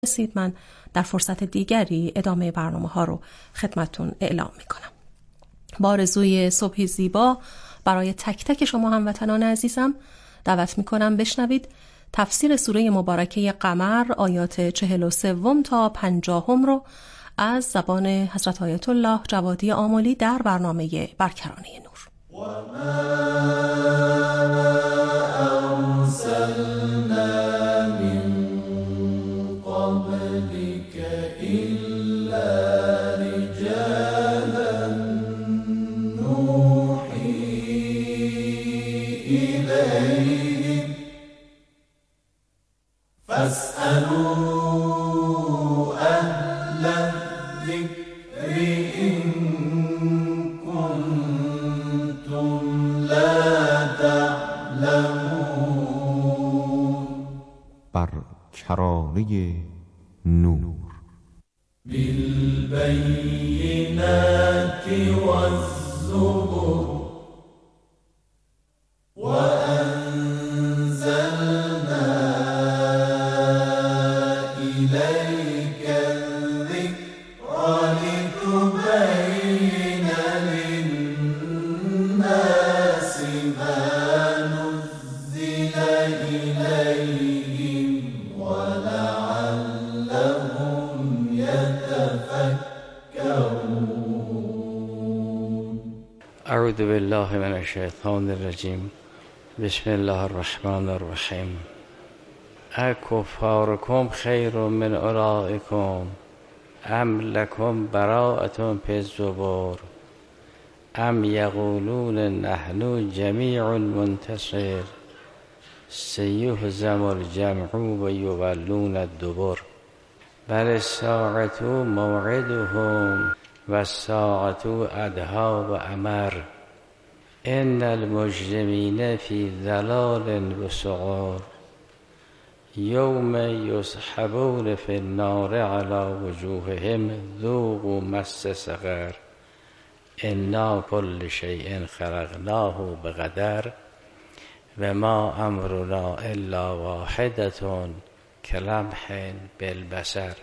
رسید. من در فرصت دیگری ادامه برنامه ها رو خدمتون اعلام میکنم. با آرزوی صبحی زیبا برای تک تک شما هموطنان عزیزم دعوت میکنم بشنوید تفسیر سوره مبارکه قمر آیات 43 تا 50 رو از زبان حضرت آیت الله جوادی آملی در برنامه برکرانه نور. فاسألوا أهل الذكر إن كنتم لا تعلمون. برکرانه نور. بالبينات والزبر اعوذ بالله من الشیطان الرجیم. بسم الله الرحمن الرحیم. اکفارکم خیر من اولئکم ام لکم براءة فی الزبر ام یقولون نحن جمیع منتصر سیهزم الجمع و یولون الدبر بل الساعة موعدهم و الساعة ادهی و امر ان المجرمین فی ضلال و سعر یوم یسحبون فی النار علی وجوههم ذوقوا مس سقر انا کل شیء خلقناه بقدر و ما امرنا الا واحدة کلمح بالبصر.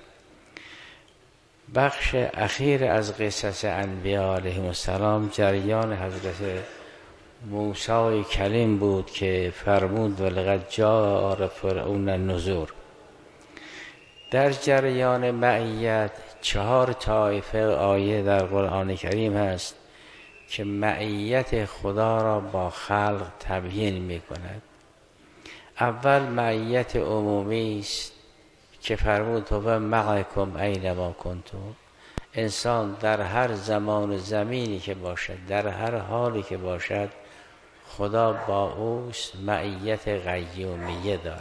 بخش اخیر از قصص انبیاء علیهم السلام جریان حضرت موسی کلیم بود که فرمود ولقد جاء آل فرعون النذر. در جریان معیت 4 طایفه آیه در قرآن کریم هست که معیت خدا را با خلق تبیین می کند. اول معیت عمومی است که فرمود هو معکم اینما کنتم. انسان در هر زمان و زمینی که باشد، در هر حالی که باشد، خدا با اوست. معیت قیومیه دارد.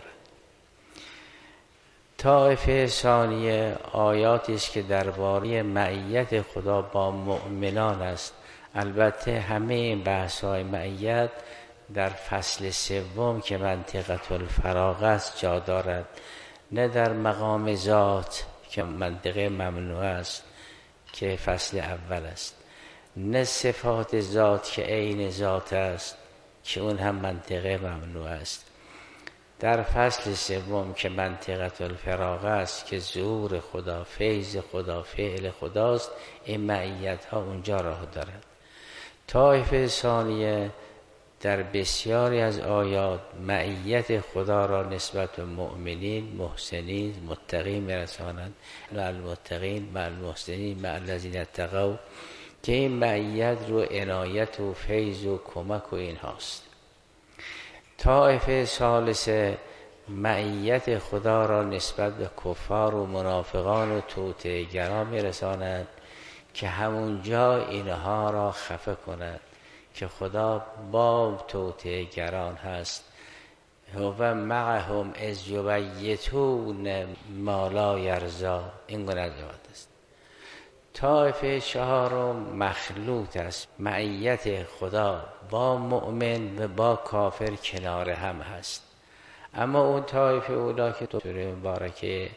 طایفه ثانیه آیاتی است که درباره معیت خدا با مؤمنان است. البته همه این بحث‌های معیت در فصل 3 که منطقه الفراغ است جا دارد، نه در مقام ذات که منطقه ممنوع است که فصل اول است، نه صفات ذات که عین ذات است که اون هم منطقه ممنوع است. در فصل 3 که منطقه الفراغ است که ظهور خدا، فیض خدا، فعل خداست، این معیت ها اونجا راه دارد. طایفه ثانیه در بسیاری از آیات معیت خدا را نسبت به مؤمنین، محسنین، متقین میرسانند. المتقین مع المحسنین مع الذین اتقوا، که این معیت رو عنایت و فیض و کمک و این هاست. طایفه ثالثه معیت خدا را نسبت به کفار و منافقان و توطئه‌گران میرسانند که همونجا اینها را خفه کند که خدا با توطئه‌گران هست. هو معهم اذ یبیتون ما لا یرضی. این گونه از آیات است. طایفه 4 مخلوط است. معیت خدا با مؤمن و با کافر کنار هم هست. اما اون طایفه اولا که تو سوره مبارکه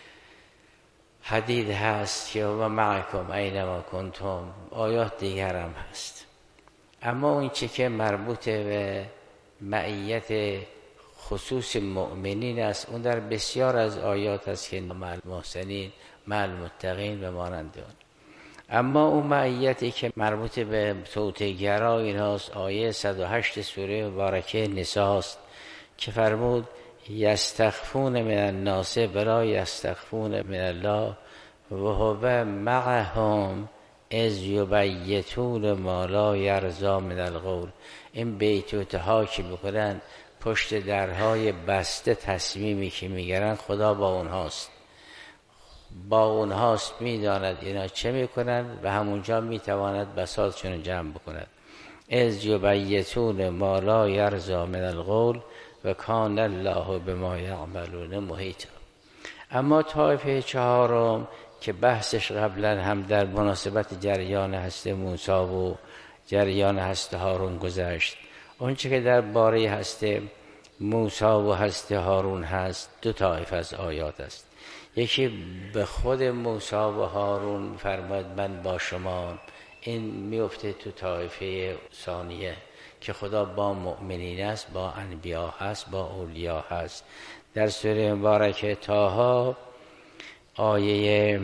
حدید هست که و معکم اینما کنتم، آیات دیگر هم هست. اما اون چی که مربوط به معیت خصوص مؤمنین است. اون در بسیار از آیات است که مع المحسنین مع المتقین و مانند اون. اما اون معیتی که مربوط به توطئه‌گرا ایناست، آیه 108 سوره مبارکه نساء است که فرمود یستخفون من الناس ولا یستخفون من الله و هو معهم اذ یبیتون ما لا یرضی من القول. این بیتوتها که میکنن پشت درهای بسته تصمیمی که میگیرن خدا با اونهاست، با اونهاست، میداند اینا چه میکنن و همونجا میتواند بساطشون جمع بکند. اذ یبیتون ما لا یرضی من القول و کان الله بما یعملون محیطا. اما طایفه چهارم که بحثش قبلا هم در مناسبت جریان هست موسی و جریان هست هارون گذشت، اونچه که در باره هست موسی و هست هارون هست، دو طایفه از آیات است. یکی به خود موسی و هارون فرماید من با شما، این میفته تو طایفه ثانیه که خدا با مؤمنین است، با انبیا هست، با اولیا هست. در سوره مبارکه طه آیه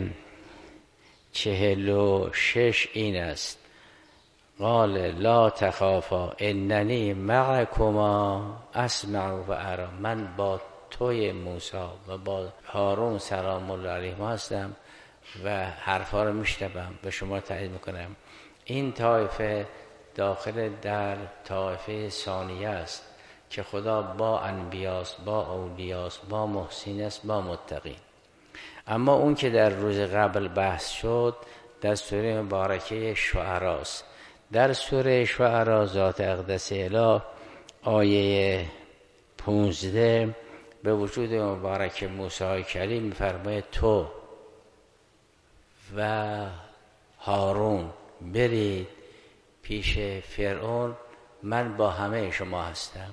46 این است قال لا تخافا اننی معکما اسمع و ارا. من با توی موسی و با هارون سلام الله علیهم هستم و حرفا رو میشنوم و شما تایید میکنم. این طایفه داخل در طایفه ثانیه است که خدا با انبیاست، با اولیاست، با محسنین است، با متقین. اما اون که در روز قبل بحث شد در سوره مبارکه شعراء است. در سوره شعراء ذات اقدس اله آیه 15 به وجود مبارک موسی کلیم می‌فرماید تو و هارون برید پیش فرعون، من با همه شما هستم.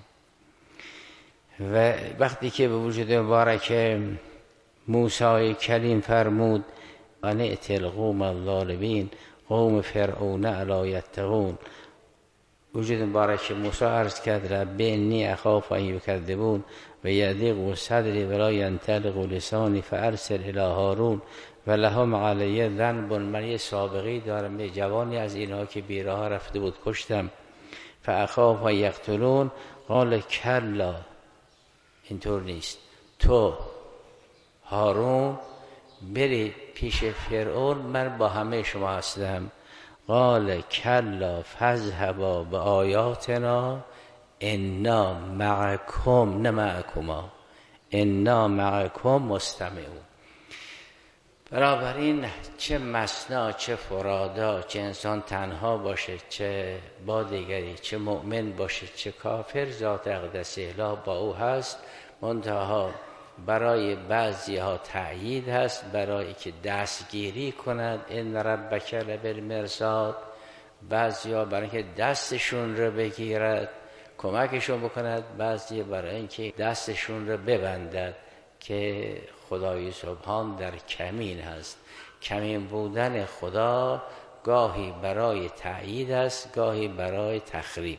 و وقتی که به وجود مبارک موسی کلیم فرمود انئت القوم الظالمین قوم فرعون الا یتقون، وجود مبارک موسی عرض کرد رب انی اخاف ان یکذبون و یضیق صدری ولا ینطلق لسانی فارسل الی هارون و لهم علی ذنب. من یه سابقی دارم، یه جوانی از اینها که بیراه رفته بود کشتم، فاخاف ان یقتلون قال کلا، اینطور نیست، تو هارون برید پیش فرعون، من با همه شما هستم. قال کلا فاذهبا بآیاتنا انا معکم، نه معکما، انا معکم مستمعون. بنابراین چه مثنا، چه فرادا، چه انسان تنها باشه، چه با دیگری، چه مؤمن باشه، چه کافر، ذات اقدس اله با او هست. منتها برای بعضی ها تأیید هست، برای که دستگیری کند ان ربک لبالمرصاد، بعضی ها برای که دستشون رو بگیرد کمکشون بکند، بعضی برای اینکه دستشون رو ببندد که خدای سبحان در کمین هست. کمین بودن خدا گاهی برای تأیید است، گاهی برای تخریب.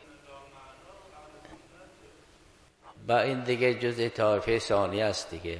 با این دیگه جزء طایفه ثانیه است دیگه.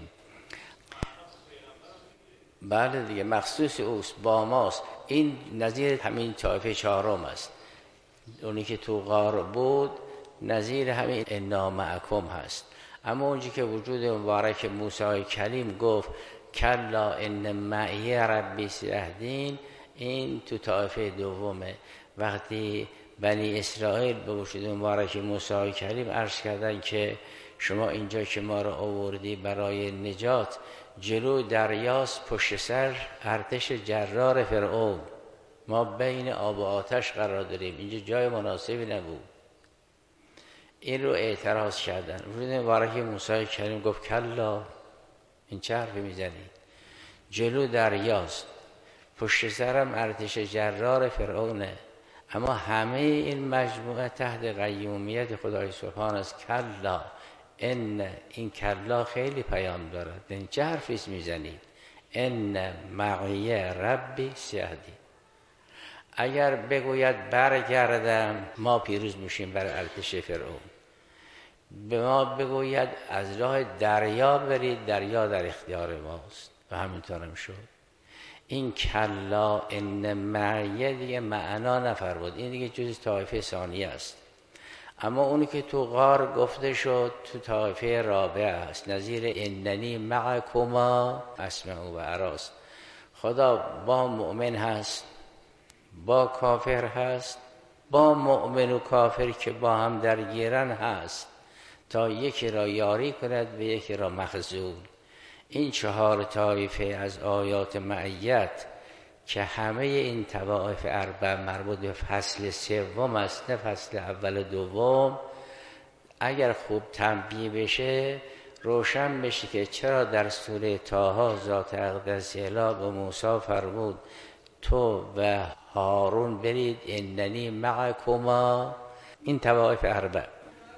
بله دیگه مخصوص اوست، با ماست. این نظیر همین طایفه چهارم است. اونی که تو غار بود نظیر همین انا معکم هست. اما اونجی که وجود مبارک موسی کلیم گفت کلا ان معی ربی سیهدین، این تو طایفه دومه. وقتی بنی اسرائیل به وجود مبارک موسی کلیم عرض کردن که شما اینجا که ما رو آوردی برای نجات، جلو دریاست، پشت سر ارتش جرار فرعون، ما بین آب و آتش قرار داریم، اینجا جای مناسبی نبود. این رو اعتراض کردن. وجود مبارک موسی کریم گفت کلا، این چه حرفی میزنید؟ جلو دریاست، پشت سرم ارتش جرار فرعونه، اما همه این مجموعه تحت قیومیت خدای سبحان است. کلا، این کلا خیلی پیام دارد. این چه حرفی میزنید؟ ان معی ربی سیهدین. اگر بگوید برگردم، ما پیروز میشیم بر ارتش فرعون. به ما بگوید از راه دریا برید، دریا در اختیار ماست و همینطور هم شد. این کلا ان معیه دیگه معنا نفرمود، این دیگه جز طایفه ثانیه است. اما اونی که تو غار گفته شد تو طایفه رابعه است، نظیر اننی معکما اسمع و اراست. خدا با مؤمن هست، با کافر هست، با مؤمن و کافر که با هم درگیرن هست، تا یکی را یاری کند و یکی را مخذول. این 4 طایفه از آیات معیت که همه این طوائف اربع مربوط به فصل 3 است، نه فصل اول و دوم، اگر خوب تنبیه بشه روشن بشه که چرا در سوره طه ذات اقدس اله به موسی فرمود تو و هارون برید اننی معکما. این طوائف اربع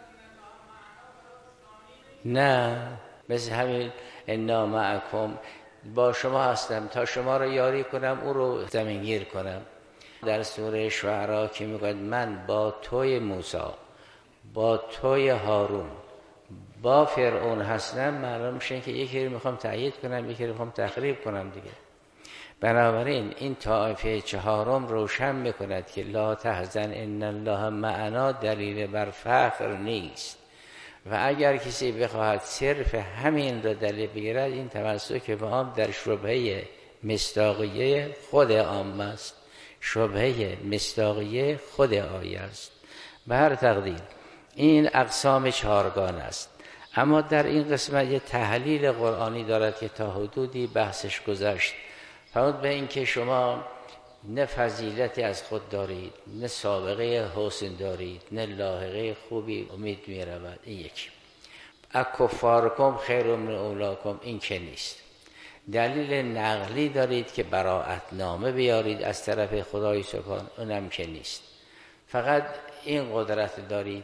نه مثل همین انا معکم، با شما هستم تا شما را یاری کنم، او رو زمینگیر کنم. در سوره شعراء که میگوید من با توی موسی، با توی هارون، با فرعون هستم، معلوم میشه که یکی رو میخوام تأیید کنم، یکی رو میخوام تخریب کنم دیگه. بنابراین این طایفه 4 روشن میکند که لا تحزن ان الله معنا دلیل بر فخر نیست. و اگر کسی بخواهد صرف همین را دلیل بگیرد، این تمسک به عام در شبهه مصداقیه خود عام است، شبهه مصداقیه خود آیه است. به هر تقدیر این اقسام 4گانه است. اما در این قسمت یه تحلیل قرآنی دارد که تا حدودی بحثش گذشت. فرمود به این که شما نه فضیلتی از خود دارید، نه سابقه حسن دارید، نه لاحقه خوبی امید می رود. این یکی. اکفارکم خیر من اولاکم، این که نیست. دلیل نقلی دارید که براءت نامه بیارید از طرف خدای سبحان، اونم که نیست. فقط این قدرت دارید،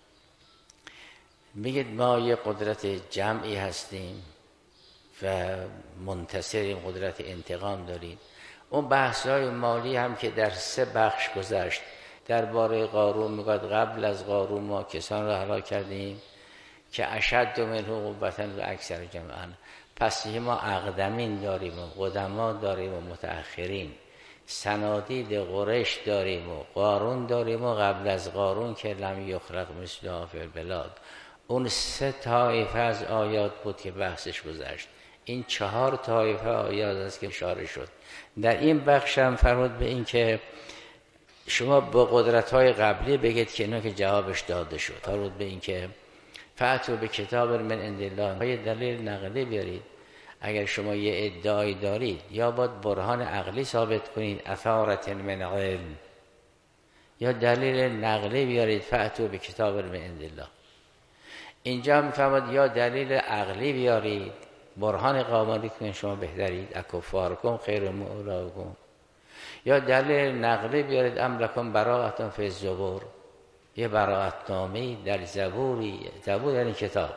میگید ما یه قدرت جمعی هستیم و منتصریم، قدرت انتقام داریم. اون بحث‌های مالی هم که در 3 بخش گذشت. درباره قارون میگوید قبل از قارون ما کسان را هلاک کردیم که اشد منه قوة و اکثر جمعا. پس ما اقدمین داریم و قدما داریم و متأخرین، صنادید قریش داریم و قارون داریم و قبل از قارون که لم یخلق مثلها فی البلاد. اون 3 طایفه از آیات بود که بحثش گذشت. این 4 طایفه آیات است که اشاره شد. در این بخش هم فرمود به این که شما با قدرت‌های قبلی بگید که اینا که جوابش داده شد. فرمود به این که فأتوا بکتاب من عند الله، یه دلیل نقلی بیارید. اگر شما یه ادعایی دارید یا باید برهان عقلی ثابت کنید، اثارة من علم، یا دلیل نقلی بیارید فأتوا بکتاب من عند الله. اینجا میفرماد یا دلیل عقلی بیارید، برهان قامالی کنید شما بهترید، اکفارکم خیر من اولاکم، یا دلیل نقلی بیارید ام لکم براءة فی الزبور، یه براءت نامه‌ای در زبوری، زبور یعنی کتاب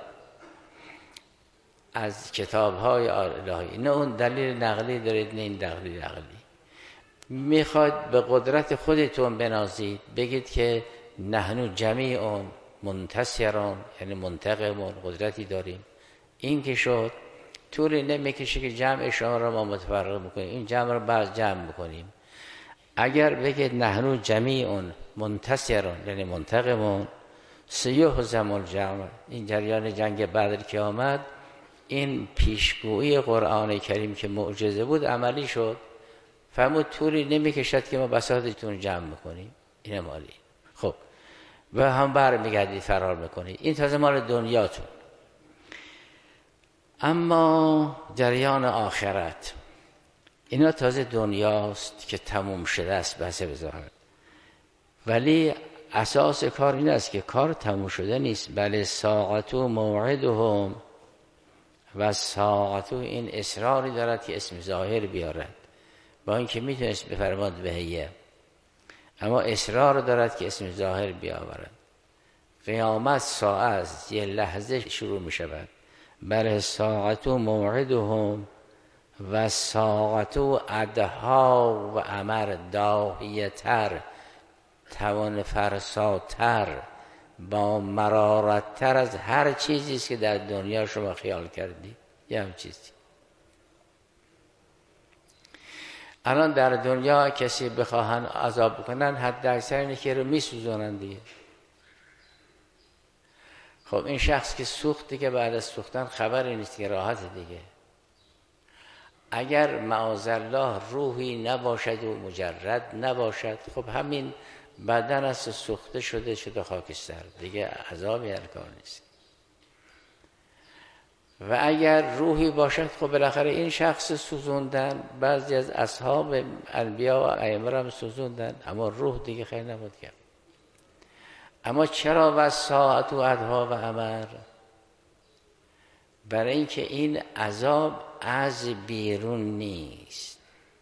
از کتاب‌های الهی. نه اون دلیل نقلی دارید، نه این دلیل عقلی. میخواد به قدرت خودتون بنازید، بگید که نحن جمیعون منتصرون، یعنی منتقمون، قدرتی داریم. این که شد طولی نمیکشه که جمع شما را ما متفرق میکنیم، این جمع را بعد جمع بکنیم. اگر بگید نحن جمیعون منتصرون یعنی منتقمون، سیهزم الجمع، این جریان جنگ بدر که آمد، این پیشگویی قرآن کریم که معجزه بود عملی شد. فرمود طولی نمیکشد که ما بساطتون جمع میکنیم. این مالی. خب و هم برمیگردید فرار میکنید، این تازه مال دنیاتون. اما جریان آخرت، اینا تازه دنیاست که تموم شده است بحث بظاهر، ولی اساس کار این است که کار تموم شده نیست. بله ساعتو موعدهم، و ساعتو این اصراری دارد که اسم ظاهر بیارد، با اینکه میتونست بفرماد بهیه، اما اصرار دارد که اسم ظاهر بیاورد. قیامت ساعت یه لحظه شروع می شود. بله ساعتو موعدهم و ساعتو ادها و امر، داهیه تر، توان فرساتر، با مرارت تر از هر چیزی است که در دنیا شما خیال کردید. یه هم چیزی الان در دنیا کسی بخواهن عذاب بکنن حد اکثر اینه که رو میسوزونن دیگه. خب این شخص که سوخت دیگه بعد از سوختن خبری نیست که راحت دیگه. اگر معاذالله روحی نباشد و مجرد نباشد، خب همین بدن است سوخته شده خاکستر دیگه، عذابی هر کار نیست. و اگر روحی باشد خب بالاخره این شخص سوزوندن، بعضی از اصحاب انبیا و ائمه هم سوزوندن، اما روح دیگه خیلی نبود کرد. اما چرا و ساعت و ادها و امر؟ برای اینکه این عذاب از بیرون نیست.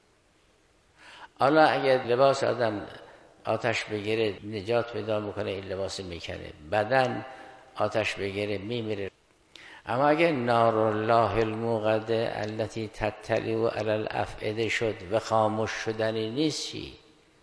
حالا اگر لباس آدم آتش بگیره نجات پیدا میکنه، این لباس میکنه، بدن آتش بگیره میمیره. اما اگر نار الله الموقده التي تطلع علی الافئده شد و خاموش شدنی نیست، چی؟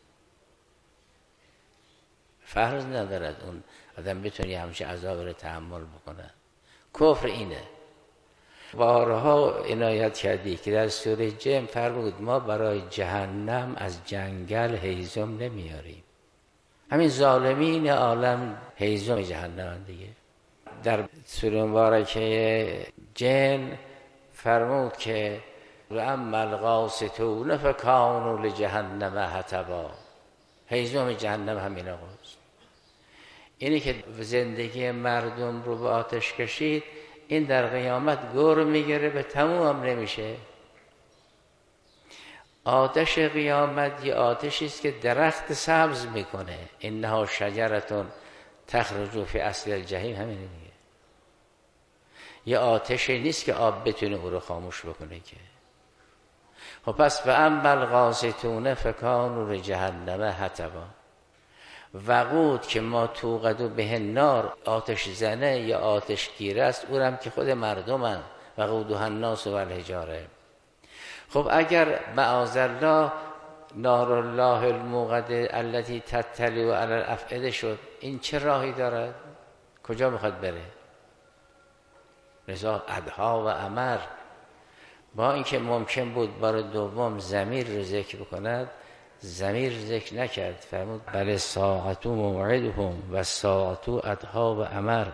فرض ندارد اون آدم بتونی همچه عذاب رو تحمل بکنه. کفر اینه. بارها عنایت کردی که در سوره جن فرمود ما برای جهنم از جنگل هیزم نمیاریم. همین ظالمین عالم هیزم جهنم دیگه. در سوره مبارکه جن فرمود که و اما القاسطون فکانوا لجهنم حطبا. هیزم جهنم همین آقاست. اینی که زندگی مردم رو به آتش کشید، این در قیامت گور میگیره به تموم هم نمیشه. آتش قیامت یه آتشی است که درخت سبز میکنه. انها شجرتون تخرج فی اصل الجحیم، همینه دیگه. یه آتشی نیست که آب بتونه او رو خاموش بکنه که. خب پس فاما القاسطون فکانوا لجهنم حطبا. وقود که ما توقدو به النار، آتش زنه یا آتش گیره است، اونم که خود مردمن. وقودها الناس و الحجاره. خب اگر معاذالله نار الله الموقده التي تطلع علی الافئده شد، این چه راهی دارد؟ کجا میخواد بره؟ لذا ادها و امر، با اینکه ممکن بود بار دوم ضمیر رو ذکر بکند، ضمیر ذکر نکرد. فرمود بل ساعت موعدهم و ساعت ادها و امر.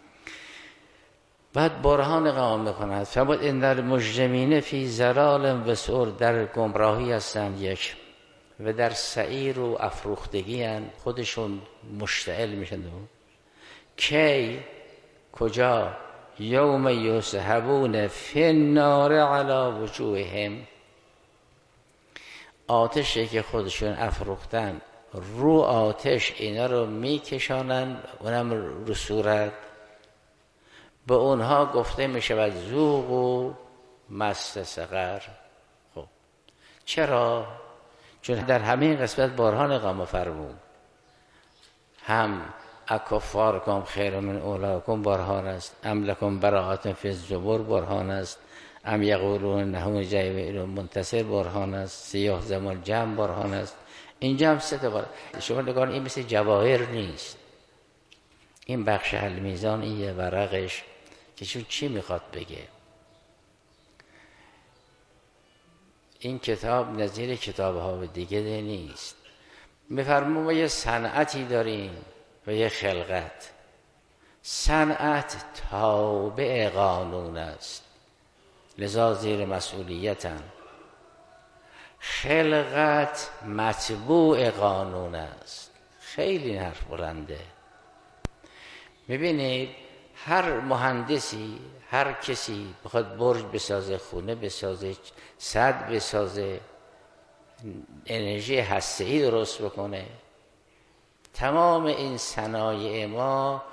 بعد برهان قیام میکند. فرمود ان المجرمین فی ضلال و سعر، در گمراهی هستند یک، و در سعیر و افروختگی هستند، خودشون مشتعل میشن. کی؟ کجا؟ یوم یسحبون فی النار علی وجوههم. آتشی که خودشون افروختن رو آتش اینا رو میکشانن، اونم رو صورت. به اونها گفته میشود ذوق و مس سقر. خب چرا؟ چون در همین قسمت برهان اقامه فرمود. هم اکفارکم خیر من اولاکم برهان است، ام لکم براءة فی الزبر برهان است، ام یقولون نحن جیب منتصر برهان است، سیاه زمان جمع برهان است. اینجا هم سه تا برهان. شما نگاه این مثل جواهر نیست. این بخش المیزان، این یه ورقش که چی میخواد بگه. این کتاب نظیر کتاب ها دیگه نیست. میفرمون ما یه صنعتی داریم و یه خلقت. صنعت تابع قانون است، لذا زیر مسئولیتن. خلقت متبوع قانون است. خیلی حرف بلنده. میبینید هر مهندسی، هر کسی بخواد برج بسازه، خونه بسازه، سد بسازه، انرژی هسته‌ای درست بکنه، تمام این صنایع ما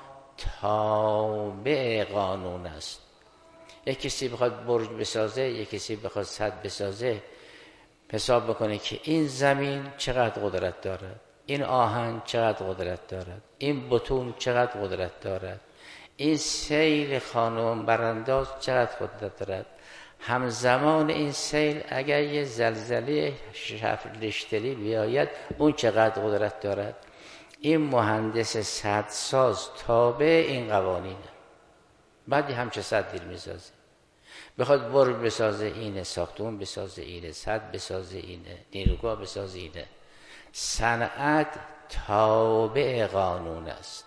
تابع قانون است. یک کسی بخواد برج بسازه، یک کسی بخواد سد بسازه، حساب بکنه که این زمین چقدر قدرت دارد، این آهن چقدر قدرت دارد، این بتون چقدر قدرت دارد، این سیل خانم برانداز چقدر قدرت دارد. همزمان این سیل اگر یه زلزله 7 ریشتری بیاید، اون چقدر قدرت دارد. این مهندس سدساز تابع این قوانینه. بعدی همچه سد دیر میسازه، بخواد برج بسازه اینه، ساختمون بسازه اینه، سد بسازه اینه، نیروگاه بسازه اینه. صنعت تابع قانون است،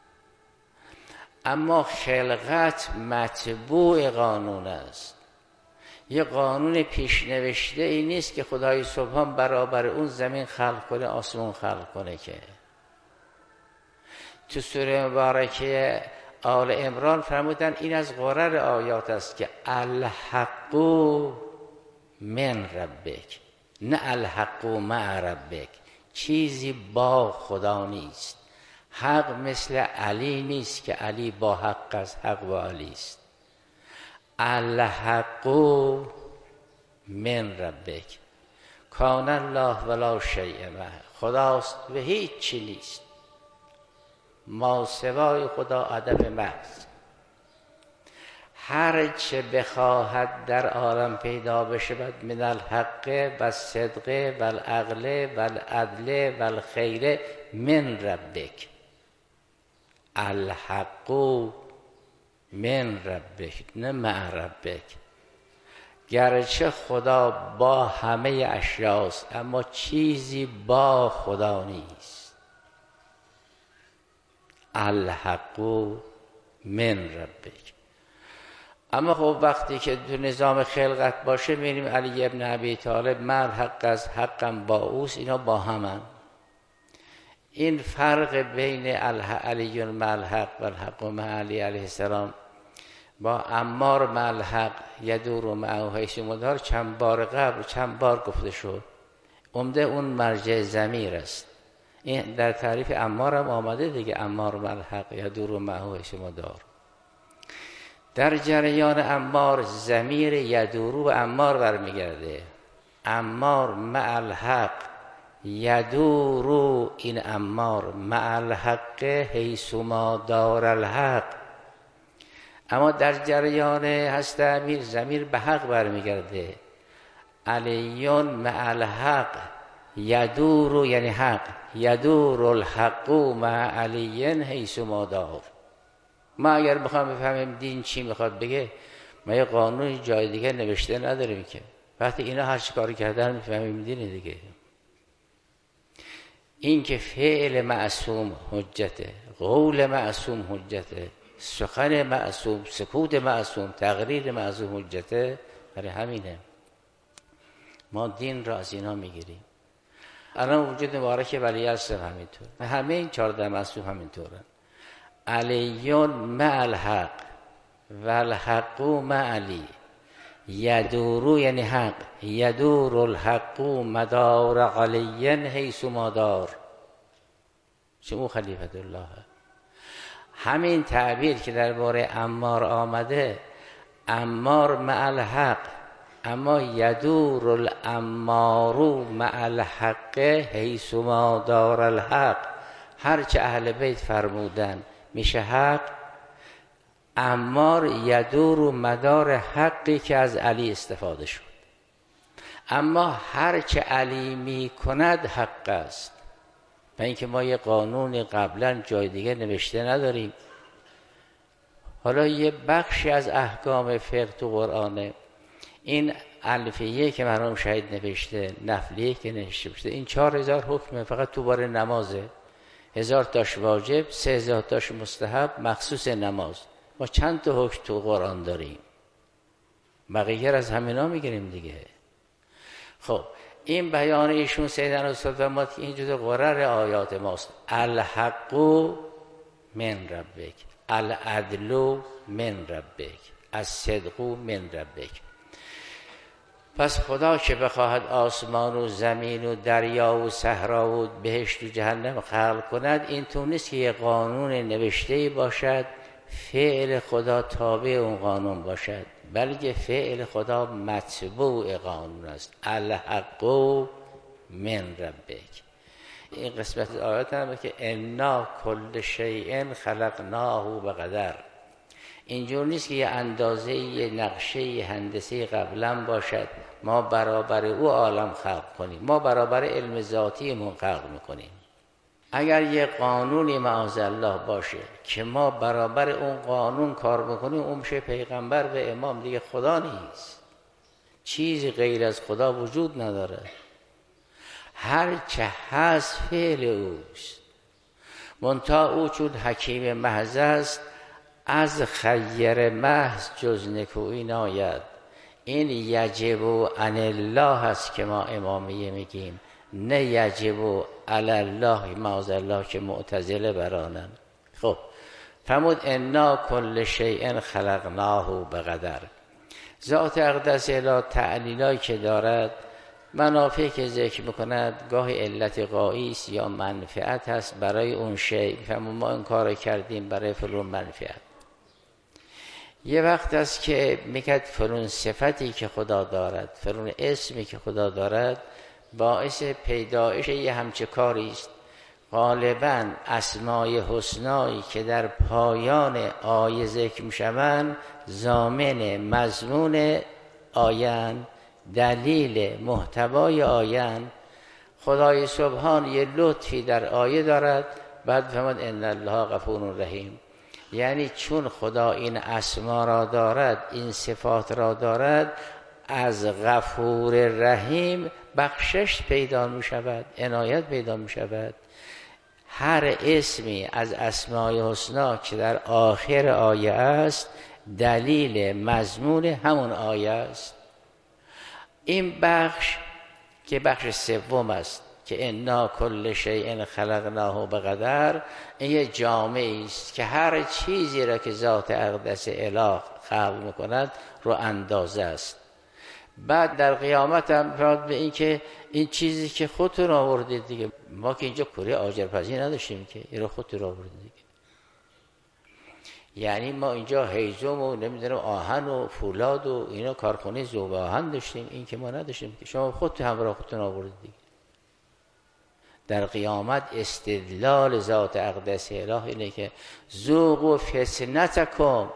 اما خلقت متبوع قانون است. یه قانون پیشنوشته ای نیست که خدای سبحان برابر اون زمین خلق کنه، آسمون خلق کنه. که تو سوره مبارکه آل عمران فرمودن این از غرر آیات است که الحق من ربک، نه الحق مع ربک. چیزی با خدا نیست. حق مثل علی نیست که علی با حق است، حق با علی است. الحق من ربک کان الله ولا شیء معه. خداست و هیچ چی نیست، ما سوای خدا عدم محض. هر چه بخواهد در عالم پیدا بشود من الحق و صدق و العقل و العدل و الخیر من ربک. الحق من ربک نه مع ربک. گرچه خدا با همه اشیاست، اما چیزی با خدا نیست. الحق من ربک. اما خب وقتی که تو نظام خلقت باشه میریم علی ابن ابی طالب مع حق از حقم با اوست، اینا با همن. این فرق بین علی مع الحق و الحق مع علی علیه السلام با عمار مع الحق یدور و معه حیث مدار چند بار قبل چند بار گفته شد. عمده اون مرجع ضمیر است. این در تعریف عمار هم آمده دیگه، عمار مع الحق یدور و معه حیث مدار. در جریان عمار ضمیر یدورو و عمار برمیگرده. عمار مع الحق یدورو، این عمار مع الحق حیث ما دار الحق. اما در جریان هست امیر ضمیر به حق برمیگرده. علیون مع الحق یدورو یعنی حق، یدور الحق مع علیین حیث ما دار. ما اگر بخوام بفهمیم دین چی میخواد بگه، ما یه قانون جای دیگه نوشته نداریم که وقتی اینا هر چی کاری کردن میفهمیم دینه دیگه. این که فعل معصوم حجته، قول معصوم حجته، سخن معصوم، سکوت معصوم، تقریر معصوم حجته، برای همینه ما دین را از اینا میگیریم. الان وجود مبارک ولیعصر همینطور، همه این 14 معصوم همینطورن. علیون مع الحق و الحق مع علی یدورو یعنی حق، یدور الحق مدار علیین حیث مادار. شما خلیفت الله. همین تعبیر که درباره عمار آمده، عمار مع الحق، اما یدور العمار مع الحق حیث مادار الحق. هرچه اهل بیت فرمودن میشه حق. عمار یدور و مدار حقی که از علی استفاده شد. اما هرچه علی میکند حق است. و اینکه ما یه قانون قبلا جای دیگه نوشته نداریم. حالا یه بخشی از احکام فقه تو قرآنه. این الفیه که مرحوم شهید نوشته، نفلیه که نوشته، این 4000 حکمه فقط تو باره نمازه. 1000 تاش واجب، 3000 تاش مستحب مخصوص نماز. ما چند تا حکم تو قرآن داریم، بقیه از همینا میگیریم دیگه. خب این بیان ایشون سیدنا رسول فرمود که این جزء غرر آیات ماست. الحق من ربک، العدل من ربک، الصدق من ربک. پس خدا که بخواهد آسمان و زمین و دریا و صحرا و بهشت و جهنم خلق کند، این تو نیست که یه قانون نوشته‌ای باشد فعل خدا تابع اون قانون باشد، بلکه فعل خدا متبوع قانون است. الحق من ربک. این قسمت از آیات هم که انا کل شیء خلقناه بقدر. اینجور نیست که یه اندازه یه نقشه یه هندسه قبلا باشد ما برابر او عالم خلق کنیم. ما برابر علم ذاتیمون خلق میکنیم. اگر یه قانونی معاذالله باشه که ما برابر اون قانون کار بکنیم، اون میشه پیغمبر و امام، دیگه خدا نیست. چیزی غیر از خدا وجود نداره. هر چه هست فعل اوست. منتها او چون حکیم محض است، از خیر محض جز نکویی ناید. این یجب عن الله هست که ما امامیه میگیم، نه یجب علی الله معاذالله که معتزله برانن. خب فرمود انا کل شیء خلقناه بقدر. ذات اقدس اله تعلیلایی که دارد، منافعی که ذکر میکند، گاه علت غایی است یا منفعت هست برای اون شیء. فرمود ما این کار کردیم برای فلان منفعت. یه وقت است که میگه فلان صفتی که خدا دارد، فلان اسمی که خدا دارد، باعث پیدایش یه همچه کاری است. غالباً اسمای حسنایی که در پایان آیه ذکر میشوند ضامن مضمون آیان، دلیل محتوای آیان. خدای سبحان یه لطفی در آیه دارد، بعد فرمود ان الله غفور رحیم. یعنی چون خدا این اسما را دارد، این صفات را دارد، از غفور رحیم بخشش پیدا می شود، عنایت پیدا می شود. هر اسمی از اسمای حسنا که در آخر آیه است، دلیل مضمون همون آیه است. این بخش که بخش سوم است که انا کل شیء خلقناه بقدر، این یه جامعه است که هر چیزی را که ذات اقدس اله خلق میکند رو اندازه است. بعد در قیامت هم فراد به این که این چیزی که خودتون آوردید دیگه، ما که اینجا کره آجرپزی نداشتیم که این رو خودتون آوردید دیگه. یعنی ما اینجا هیزم و نمیدونم آهن و فولاد و اینا کارخونه ذوب آهن داشتیم، این که ما نداشتیم که شما خودتون همراه خودتون آوردید دیگه. در قیامت استدلال ذات اقدس اله اینه که ذوقوا فتنتکم،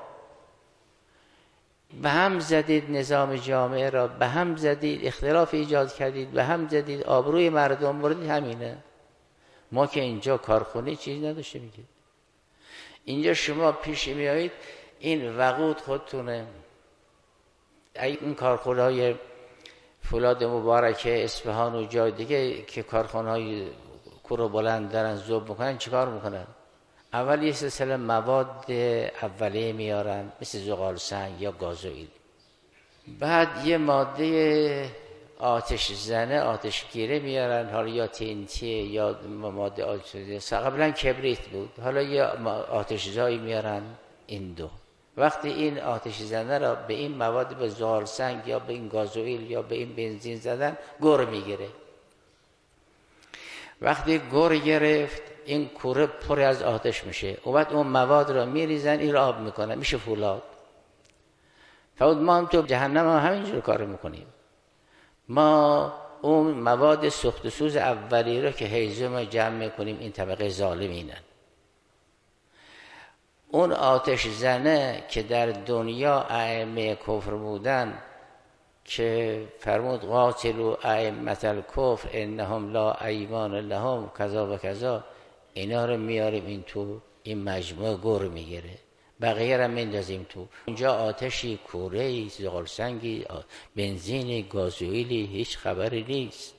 به هم زدید نظام جامعه را، به هم زدید، اختلاف ایجاد کردید، به هم زدید، آبروی مردم بردید. همینه. ما که اینجا کارخونه چیز نداشتیم میگه. اینجا شما پیش میایید، این وقود خودتونه. این کارخونه های فولاد مبارکه اصفهان و جای دیگه که کارخانه های کورو بلند دارن ذوب میکنن، چیکار میکنن؟ اول یه سلسله مواد اولیه میارن مثل زغال سنگ یا گازوئیل، بعد یه ماده آتش زنه، آتش گیره میارن، حالا یا TNT یا ماده آتش، قبلا کبریت بود، حالا یه آتش زایی میارن. این دو وقتی این آتش زنه را به این مواد، به زغال سنگ یا به این گازوئیل یا به این بنزین زدن، گر میگیره. وقتی گر گرفت، این کوره پر از آتش میشه، و بعد اون مواد را میریزن، این را آب میکنن، میشه فولاد. فقط ما هم تو جهنم هم همینجور کار میکنیم. ما اون مواد سوخت و سوز اولی را که هیزم جمع میکنیم، این طبقه ظالمینن. اون آتش زنه که در دنیا ائمه کفر بودن، که فرمود قاتلوا ائمة الکفر انهم لا ایمان لهم کذا و کذا، اینا رو میاریم این تو، این مجموعه گر میگیره، بقیه رو میندازیم تو. اینجا آتشی، کوره‌ای، زغال سنگی، بنزینی، گازوئیلی، هیچ خبری نیست.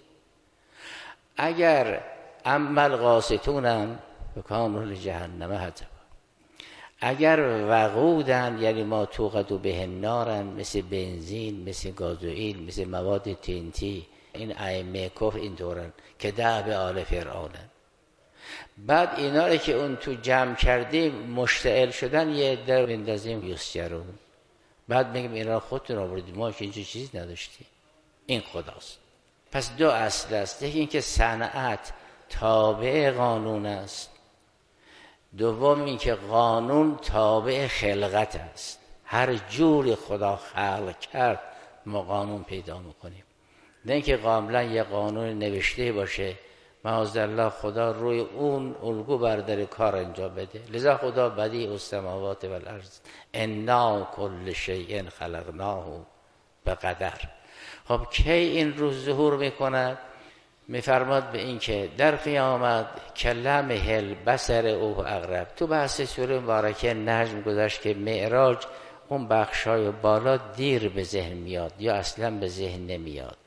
اگر عمل قاسطونن فکانوا لجهنم حطبا، اگر وقودن یعنی ما توقدوا به النارن، مثل بنزین، مثل گازوئیل، مثل مواد TNT، این ائمه کفر اینطورن که دأب آل فرعونن. بعد اینا رو که اون تو جمع کردیم مشتعل شدن، یه عده بندازیم یسجرون، بعد میگیم اینا خودتون آوردید، ما که اینجا چیز نداشتیم. این خداست. پس دو اصل است، یکی اینکه صنعت تابع قانون است، دوم اینکه قانون تابع خلقت است. هر جوری خدا خلق کرد ما قانون پیدا میکنیم، نه اینکه کاملا یه قانون نوشته باشه معاذالله خدا روی اون الگو برداره کار انجام بده. لذا خدا بدیع السماوات والارض انا کل شیء خلقناه بقدر. خب کی این روز ظهور میکند؟ میفرماد به این که در قیامت کلمه البصر او اقرب. تو بحث سوره مبارکه نجم گذاشت که معراج اون بخشای بالا دیر به ذهن میاد یا اصلا به ذهن نمیاد.